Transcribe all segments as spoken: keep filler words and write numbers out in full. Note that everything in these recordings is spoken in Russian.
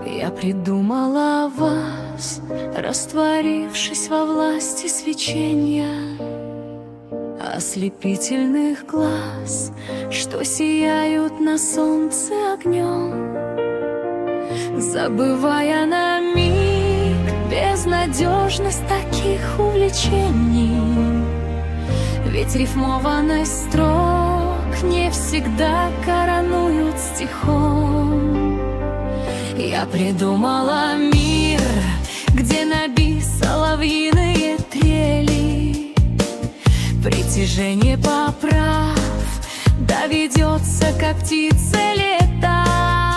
Я придумала вас, растворившись во власти свечения ослепительных глаз, что сияют на солнце огнем. Забывая на миг безнадежность таких увлечений, ведь рифмованность строк не всегда коронуют стихом. Я придумала мир, где на бис соловьиные трели, притяжение поправ доведется, как птице летать.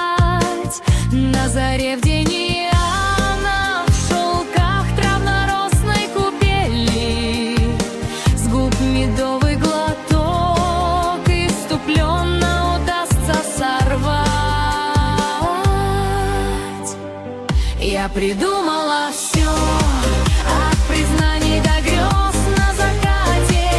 На заре в день Иоанна в шелках травно-росной купели, с губ медовый глоток иступленно удастся сорвать. Я придумала все, от признаний до грез на закате.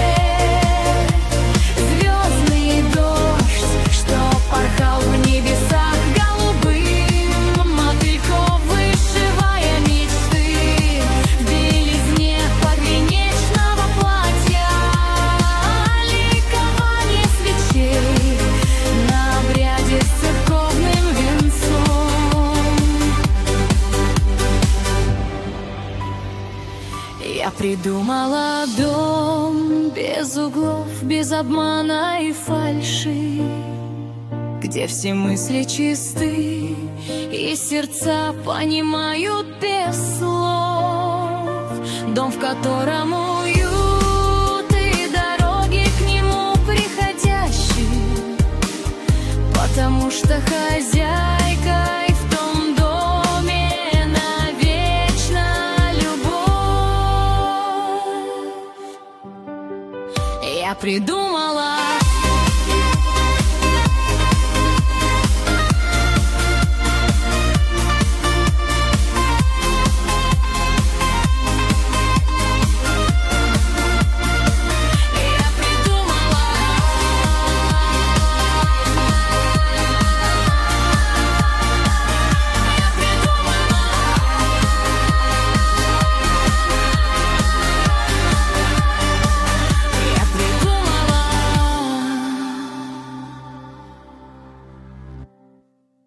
Звездный дождь, что порхал в небесах голубым, мотыльков вышивая мечты в белизне подвенечного платья. Ликование свечей на обряде с церковным венцом. Я придумала дом без углов, без обмана и фальши, где все мысли чисты и сердца понимают без слов. Дом, в котором уют и дороги к нему приходящие, потому что хозяйкой в том доме навечно любовь. Я придумала